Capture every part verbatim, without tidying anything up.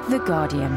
The Guardian.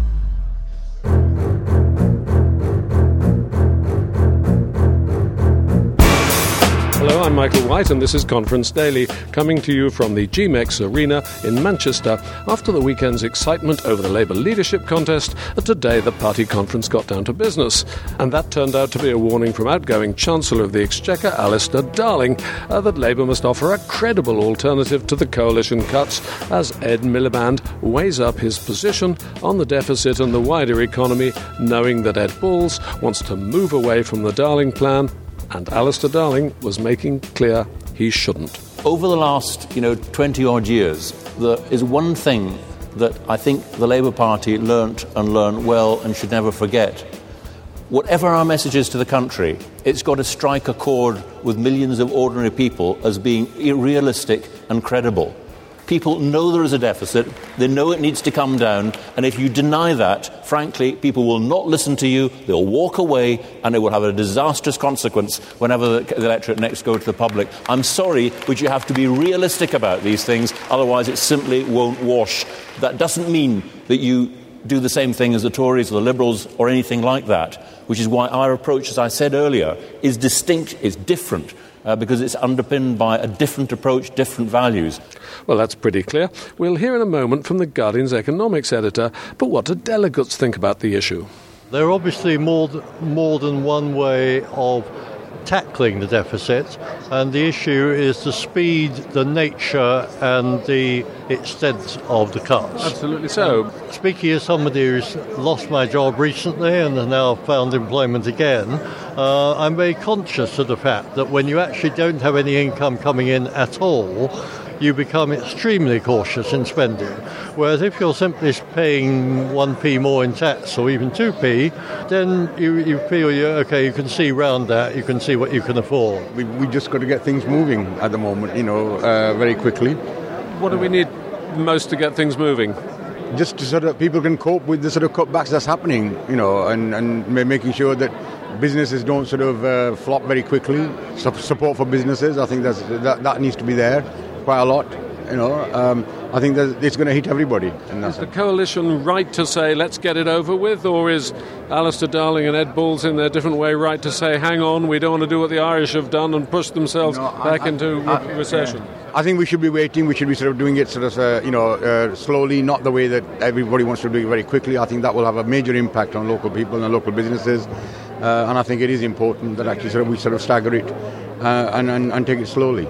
Hello, I'm Michael White, and this is Conference Daily, coming to you from the G MEX Arena in Manchester. After the weekend's excitement over the Labour leadership contest, today the party conference got down to business. And that turned out to be a warning from outgoing Chancellor of the Exchequer, Alistair Darling, uh, that Labour must offer a credible alternative to the coalition cuts as Ed Miliband weighs up his position on the deficit and the wider economy, knowing that Ed Balls wants to move away from the Darling plan, and Alistair Darling was making clear he shouldn't. Over the last, you know, twenty-odd years, there is one thing that I think the Labour Party learnt and learned well and should never forget. Whatever our message is to the country, it's got to strike a chord with millions of ordinary people as being realistic and credible. People know there is a deficit, they know it needs to come down, and if you deny that, frankly, people will not listen to you, they'll walk away, and it will have a disastrous consequence whenever the electorate next go to the public. I'm sorry, but you have to be realistic about these things, otherwise it simply won't wash. That doesn't mean that you do the same thing as the Tories or the Liberals or anything like that, which is why our approach, as I said earlier, is distinct, is different, uh, because it's underpinned by a different approach, different values. Well, that's pretty clear. We'll hear in a moment from the Guardian's economics editor, but what do delegates think about the issue? There are obviously more, th- more than one way of tackling the deficit, and the issue is the speed, the nature and the extent of the cuts. Absolutely so. Speaking as somebody who's lost my job recently and has now found employment again, uh, I'm very conscious of the fact that when you actually don't have any income coming in at all, you become extremely cautious in spending. Whereas if you're simply paying one p more in tax or even two p, then you, you feel, you're, okay, you can see round that, you can see what you can afford. We, we just got to get things moving at the moment, you know, uh, very quickly. What do we need most to get things moving? Just to sort of people can cope with the sort of cutbacks that's happening, you know, and, and making sure that businesses don't sort of uh, flop very quickly. Support for businesses, I think that's, that, that needs to be there. Quite a lot, you know. Um, I think that it's going to hit everybody. Is the coalition right to say, let's get it over with, or is Alistair Darling and Ed Balls in their different way right to say, hang on, we don't want to do what the Irish have done and push themselves no, back I, into I, re- recession? Yeah. I think we should be waiting, we should be sort of doing it sort of, uh, you know, uh, slowly, not the way that everybody wants to do it very quickly. I think that will have a major impact on local people and local businesses, uh, and I think it is important that actually sort of we sort of stagger it uh, and, and, and take it slowly.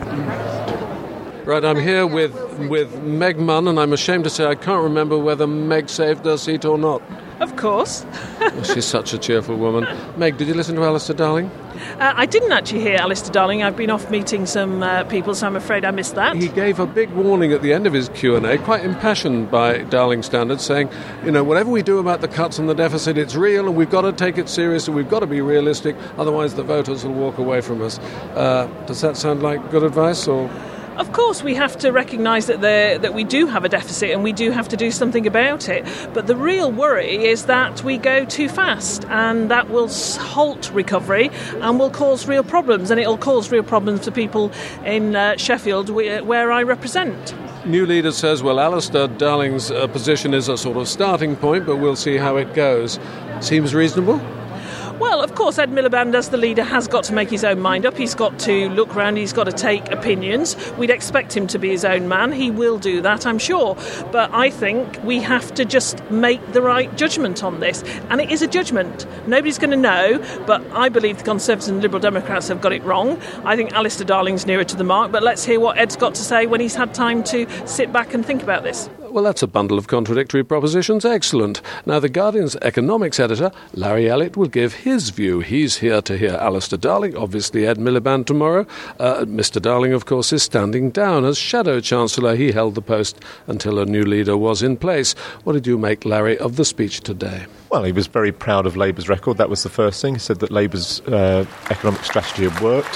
Right, I'm here with, with Meg Munn, and I'm ashamed to say I can't remember whether Meg saved her seat or not. Of course. Well, she's such a cheerful woman. Meg, did you listen to Alistair Darling? Uh, I didn't actually hear Alistair Darling. I've been off meeting some uh, people, so I'm afraid I missed that. He gave a big warning at the end of his Q and A, quite impassioned by Darling standards, saying, you know, whatever we do about the cuts and the deficit, it's real, and we've got to take it seriously, we've got to be realistic, otherwise the voters will walk away from us. Uh, does that sound like good advice, or...? Of course, we have to recognise that the, that we do have a deficit and we do have to do something about it. But the real worry is that we go too fast, and that will halt recovery and will cause real problems. And it will cause real problems for people in uh, Sheffield, where I represent. New leader says, well, Alistair Darling's uh, position is a sort of starting point, but we'll see how it goes. Seems reasonable? Well, of course, Ed Miliband, as the leader, has got to make his own mind up. He's got to look round, he's got to take opinions. We'd expect him to be his own man. He will do that, I'm sure. But I think we have to just make the right judgment on this. And it is a judgment. Nobody's going to know, but I believe the Conservatives and Liberal Democrats have got it wrong. I think Alistair Darling's nearer to the mark, but let's hear what Ed's got to say when he's had time to sit back and think about this. Well, that's a bundle of contradictory propositions. Excellent. Now, the Guardian's economics editor, Larry Elliott, will give his view. He's here to hear Alistair Darling, obviously Ed Miliband tomorrow. Uh, Mister Darling, of course, is standing down. As Shadow Chancellor, he held the post until a new leader was in place. What did you make, Larry, of the speech today? Well, he was very proud of Labour's record. That was the first thing. He said that Labour's uh, economic strategy had worked.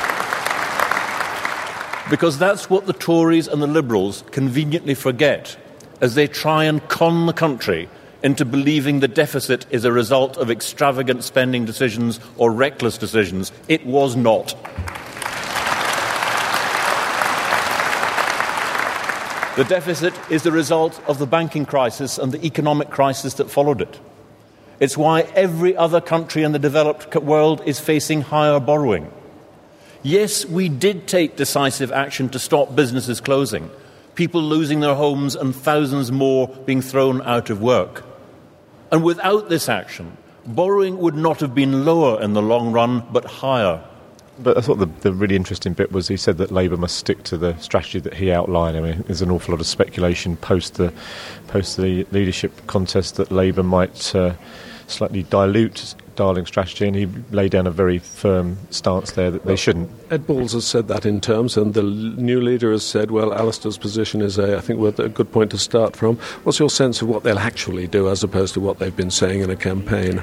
Because that's what the Tories and the Liberals conveniently forget as they try and con the country into believing the deficit is a result of extravagant spending decisions or reckless decisions. It was not. The deficit is the result of the banking crisis and the economic crisis that followed it. It's why every other country in the developed world is facing higher borrowing. Yes, we did take decisive action to stop businesses closing, people losing their homes and thousands more being thrown out of work. And without this action, borrowing would not have been lower in the long run, but higher. But I thought the, the really interesting bit was he said that Labour must stick to the strategy that he outlined. I mean, there's an awful lot of speculation post the post the leadership contest that Labour might uh, slightly dilute Darling's strategy, and he laid down a very firm stance there that they shouldn't. Ed Balls has said that in terms, and the new leader has said, well, Alistair's position is, a, I think, a good point to start from. What's your sense of what they'll actually do as opposed to what they've been saying in a campaign?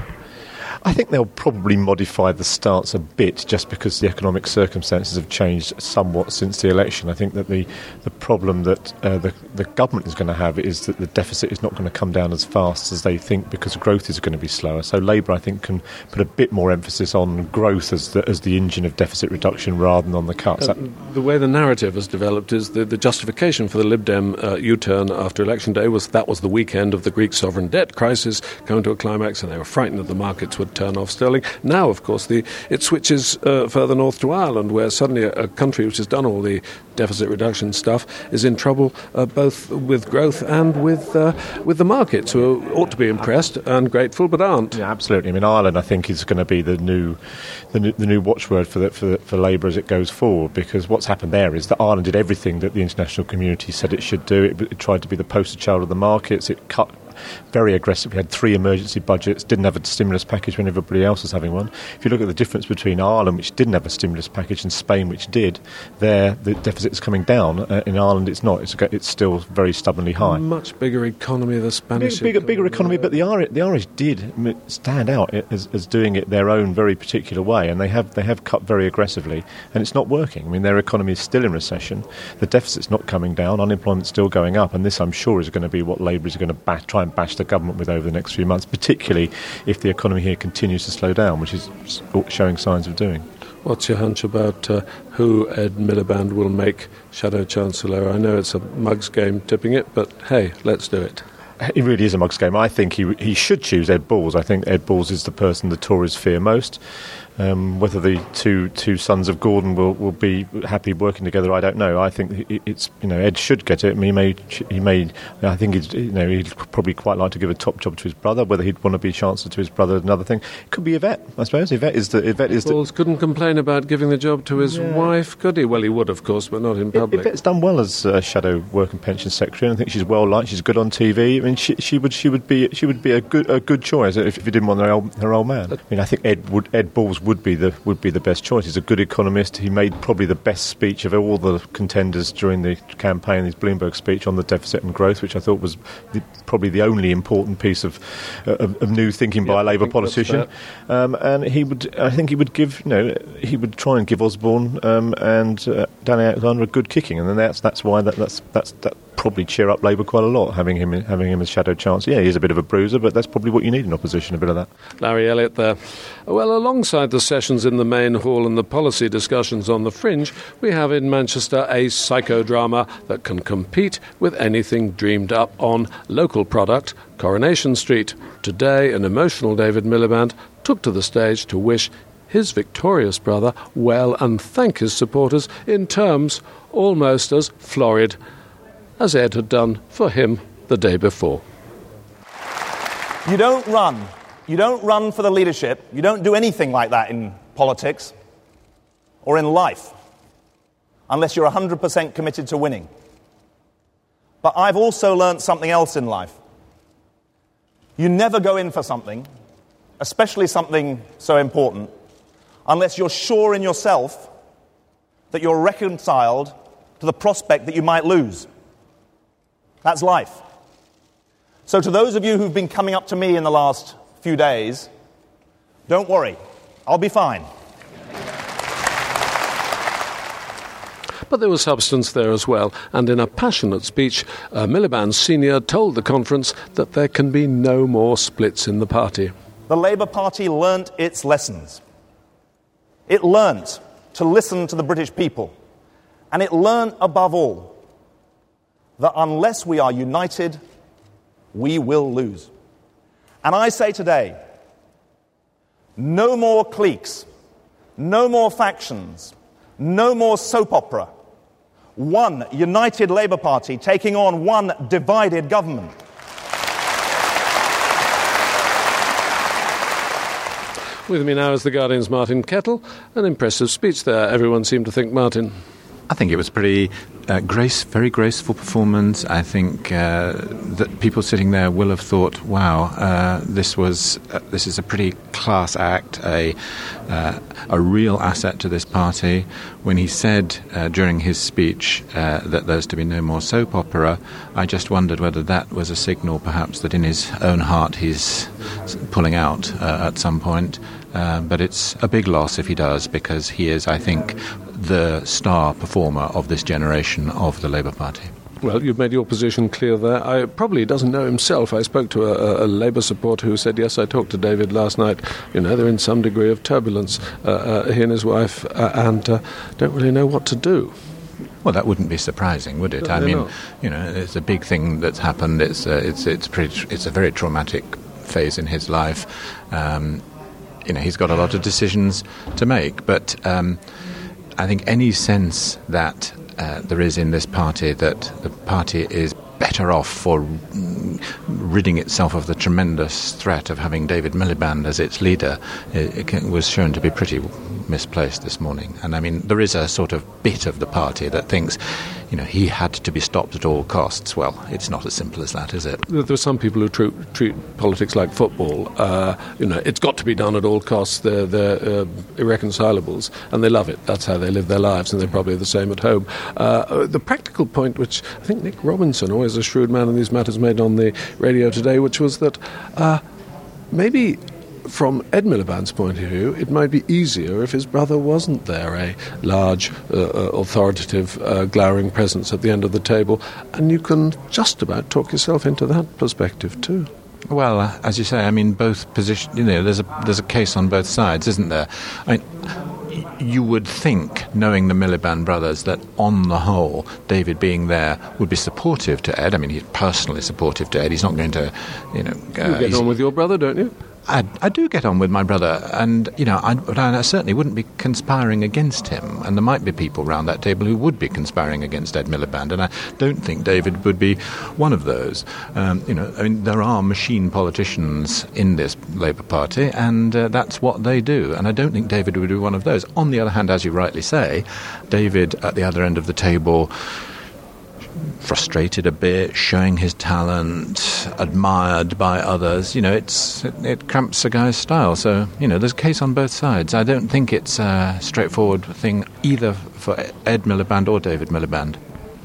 I think they'll probably modify the stance a bit just because the economic circumstances have changed somewhat since the election. I think that the, the problem that uh, the, the government is going to have is that the deficit is not going to come down as fast as they think because growth is going to be slower. So Labour, I think, can put a bit more emphasis on growth as the, as the engine of deficit reduction rather than on the cuts. Uh, the way the narrative has developed is the, the justification for the Lib Dem uh, U-turn after Election Day was that was the weekend of the Greek sovereign debt crisis coming to a climax, and they were frightened that the markets would turn off sterling. Now, of course, the it switches uh, further north to Ireland, where suddenly a, a country which has done all the deficit reduction stuff is in trouble uh, both with growth and with uh, with the markets, who ought to be impressed and grateful but aren't. Yeah, absolutely. I mean, Ireland, I think, is going to be the new the new, the new watchword for the, for, for Labour as it goes forward, because what's happened there is that Ireland did everything that the international community said it should do. It, it tried to be the poster child of the markets. It cut very aggressive. We had three emergency budgets, didn't have a stimulus package when everybody else was having one. If you look at the difference between Ireland, which didn't have a stimulus package, and Spain, which did, there the deficit is coming down. Uh, in Ireland, it's not. It's, it's still very stubbornly high. Much bigger economy, the Spanish bigger, economy. bigger economy, but the Irish, the Irish did stand out as, as doing it their own very particular way, and they have they have cut very aggressively, and it's not working. I mean, their economy is still in recession. The deficit's not coming down. Unemployment's still going up, and this, I'm sure, is going to be what Labour is going to bash, try and bash the government with over the next few months, particularly if the economy here continues to slow down, which is showing signs of doing. What's your hunch about uh, who Ed Miliband will make Shadow Chancellor? I know it's a mug's game tipping it, but hey, let's do it. It really is a mug's game. I think he he should choose Ed Balls. I think Ed Balls is the person the Tories fear most. Um, whether the two two sons of Gordon will, will be happy working together, I don't know. I think it's you know Ed should get it. I mean, he may he may. I think he'd, you know he'd probably quite like to give a top job to his brother. Whether he'd want to be Chancellor to his brother, another thing. It could be Yvette, I suppose. Yvette is the Yvette is Balls the, couldn't complain about giving the job to his yeah. wife, could he? Well, he would, of course, but not in public. Yvette's done well as uh, Shadow Work and Pension Secretary, and I think she's well liked. She's good on T V. I mean, she, she would she would be she would be a good a good choice if, if you didn't want her old, her old man. I mean, I think Ed would Ed Balls would be the would be the best choice. He's a good economist. He made probably the best speech of all the contenders during the campaign, his Bloomberg speech on the deficit and growth, which I thought was the, probably the only important piece of uh, of, of new thinking by yeah, a Labour politician. Um, and he would, I think, he would give, you know, he would try and give Osborne um, and uh, Danny Alexander a good kicking, and then that's that's why that that's that's that probably cheer up Labour quite a lot, having him having him as Shadow Chancellor. Yeah, he's a bit of a bruiser, but that's probably what you need in opposition, a bit of that. Larry Elliott there. Well, alongside the sessions in the main hall and the policy discussions on the fringe, we have in Manchester a psychodrama that can compete with anything dreamed up on local product, Coronation Street. Today, an emotional David Miliband took to the stage to wish his victorious brother well and thank his supporters in terms almost as florid as Ed had done for him the day before. You don't run. You don't run for the leadership. You don't do anything like that in politics or in life unless you're one hundred percent committed to winning. But I've also learnt something else in life. You never go in for something, especially something so important, unless you're sure in yourself that you're reconciled to the prospect that you might lose. That's life. So to those of you who've been coming up to me in the last few days, don't worry, I'll be fine. But there was substance there as well, and in a passionate speech, uh, Miliband Senior told the conference that there can be no more splits in the party. The Labour Party learnt its lessons. It learnt to listen to the British people, and it learnt, above all, that unless we are united, we will lose. And I say today, no more cliques, no more factions, no more soap opera. One united Labour Party taking on one divided government. With me now is The Guardian's Martin Kettle. An impressive speech there, everyone seemed to think, Martin. I think it was pretty uh, grace, very graceful performance. I think uh, that people sitting there will have thought, "Wow, uh, this was uh, this is a pretty class act, a uh, a real asset to this party." When he said uh, during his speech uh, that there's to be no more soap opera, I just wondered whether that was a signal, perhaps, that in his own heart he's pulling out uh, at some point. Uh, but it's a big loss if he does, because he is, I think, the star performer of this generation of the Labour Party. Well, you've made your position clear there. I probably doesn't know himself. I spoke to a, a Labour supporter who said, yes, I talked to David last night. You know, they're in some degree of turbulence, uh, uh, he and his wife, uh, and uh, don't really know what to do. Well, that wouldn't be surprising, would it? No, I mean, not. you know, it's a big thing that's happened. It's uh, it's it's pretty. It's a very traumatic phase in his life. Um, you know, he's got a lot of decisions to make, but um, I think any sense that uh, there is in this party that the party is better off for ridding itself of the tremendous threat of having David Miliband as its leader, it, it was shown to be pretty misplaced this morning. And I mean, there is a sort of bit of the party that thinks, you know, he had to be stopped at all costs. Well, it's not as simple as that, is it? There are some people who treat, treat politics like football. Uh, you know, it's got to be done at all costs. They're, they're uh, irreconcilables, and they love it. That's how they live their lives, and they're probably the same at home. Uh, the practical point, which I think Nick Robinson, always a shrewd man in these matters, made on the radio today, which was that uh, maybe from Ed Miliband's point of view, it might be easier if his brother wasn't there, a large, uh, authoritative, uh, glowering presence at the end of the table, and you can just about talk yourself into that perspective too. Well, uh, as you say, I mean, both positions, you know, there's a there's a case on both sides, isn't there? I mean, you would think, knowing the Miliband brothers, that on the whole, David being there would be supportive to Ed. I mean, he's personally supportive to Ed. He's not going to, you know... Uh, you get on with your brother, don't you? I, I do get on with my brother, and, you know, I, but I certainly wouldn't be conspiring against him, and there might be people around that table who would be conspiring against Ed Miliband, and I don't think David would be one of those. Um, you know, I mean, there are machine politicians in this Labour Party, and uh, that's what they do, and I don't think David would be one of those. On the other hand, as you rightly say, David, at the other end of the table, frustrated a bit, showing his talent, admired by others. You know, it's it, it cramps a guy's style. So, you know, there's a case on both sides. I don't think it's a straightforward thing either for Ed Miliband or David Miliband.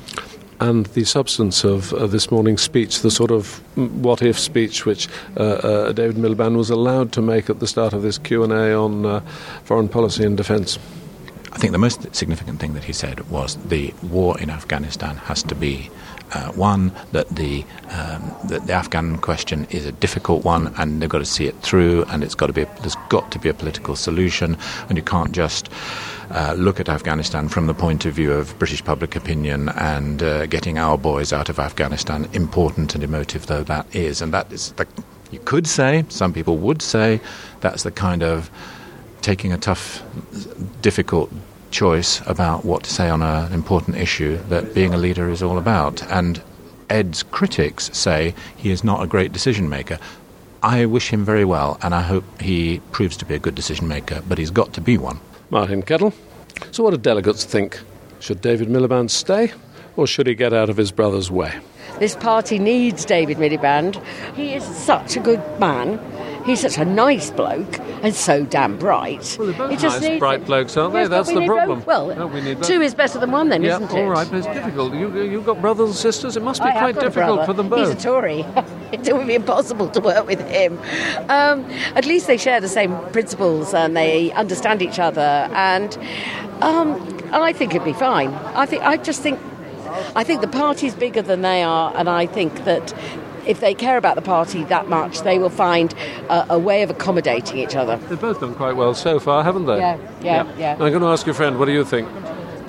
And the substance of uh, this morning's speech, the sort of what-if speech which uh, uh, David Miliband was allowed to make at the start of this Q and A on uh, foreign policy and defence. I think the most significant thing that he said was the war in Afghanistan has to be uh, one, that the, um, that the Afghan question is a difficult one, and they've got to see it through, and it's got to be a, there's got to be a political solution, and you can't just uh, look at Afghanistan from the point of view of British public opinion and uh, getting our boys out of Afghanistan, important and emotive though that is. And that is, the, you could say, some people would say, that's the kind of taking a tough, difficult choice about what to say on an important issue that being a leader is all about. And Ed's critics say he is not a great decision maker. I wish him very well, and I hope he proves to be a good decision maker, but he's got to be one. Martin Kettle. So what do delegates think? Should David Miliband stay, or should he get out of his brother's way? This party needs David Miliband. He is such a good man. He's such a nice bloke and so damn bright. Well, they're both nice, bright him. blokes, aren't they? Yes, That's the problem. Both. Well, no, we need two is better than one then, yeah, isn't it? all right, but it's difficult. You, you've got brothers and sisters. It must be I quite difficult for them both. He's a Tory. It would be impossible to work with him. Um, at least they share the same principles and they understand each other. And, um, and I think it'd be fine. I think. I just think... I think the party's bigger than they are, and I think that if they care about the party that much, they will find a, a way of accommodating each other. They've both done quite well so far, haven't they? Yeah, yeah, yeah. yeah. I'm going to ask your friend, what do you think?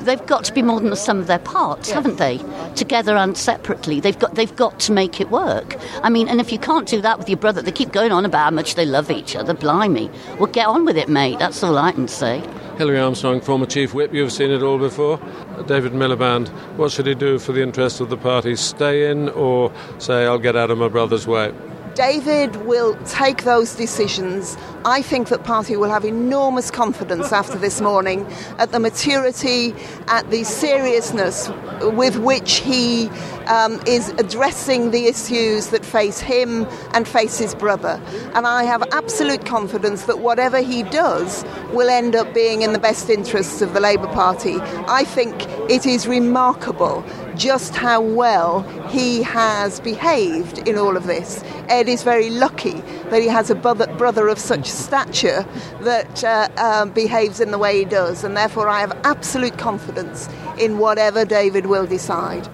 they've got to be more than the sum of their parts, yes. haven't they? Together and separately, they've got they've got to make it work. I mean, and if you can't do that with your brother, they keep going on about how much they love each other. Blimey, well, get on with it, mate. That's all I can say. Hilary Armstrong, former Chief Whip, you've seen it all before. David Miliband, what should he do for the interest of the party? Stay in or say, I'll get out of my brother's way? David will take those decisions. I think that party will have enormous confidence after this morning at the maturity, at the seriousness with which he um, is addressing the issues that face him and face his brother. And I have absolute confidence that whatever he does will end up being in the best interests of the Labour Party. I think it is remarkable just how well he has behaved in all of this. Ed is very lucky that he has a brother, brother of such stature that uh, um, behaves in the way he does, and therefore I have absolute confidence in whatever David will decide.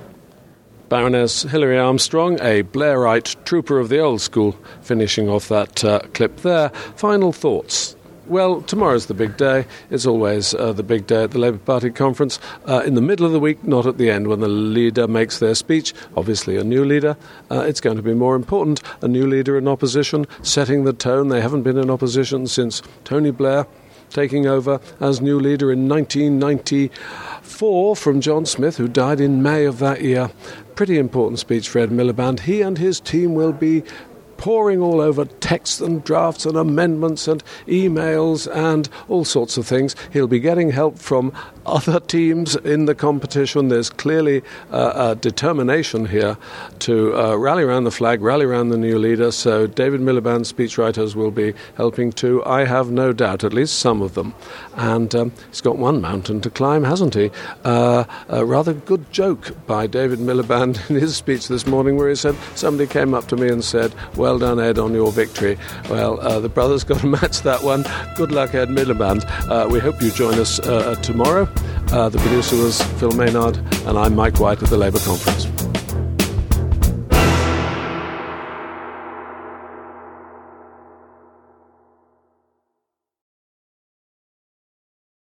Baroness Hilary Armstrong, a Blairite trooper of the old school, finishing off that uh, clip there. Final thoughts. Well, tomorrow's the big day. It's always uh, the big day at the Labour Party conference. Uh, in the middle of the week, not at the end, when the leader makes their speech. Obviously, a new leader. Uh, it's going to be more important. A new leader in opposition, setting the tone. They haven't been in opposition since Tony Blair taking over as new leader in nineteen ninety-four from John Smith, who died in May of that year. Pretty important speech for Ed Miliband. He and his team will be pouring all over texts and drafts and amendments and emails and all sorts of things. He'll be getting help from other teams in the competition. There's clearly uh, a determination here to uh, rally around the flag, rally around the new leader. So David Miliband's speechwriters will be helping too, I have no doubt, at least some of them. And um, he's got one mountain to climb, hasn't he? Uh, a rather good joke by David Miliband in his speech this morning, where he said, somebody came up to me and said, well done, Ed, on your victory. Well, uh, the brothers got to match that one. Good luck, Ed Miliband. Uh, we hope you join us uh, tomorrow. Uh, the producer was Phil Maynard, and I'm Mike White at the Labour Conference.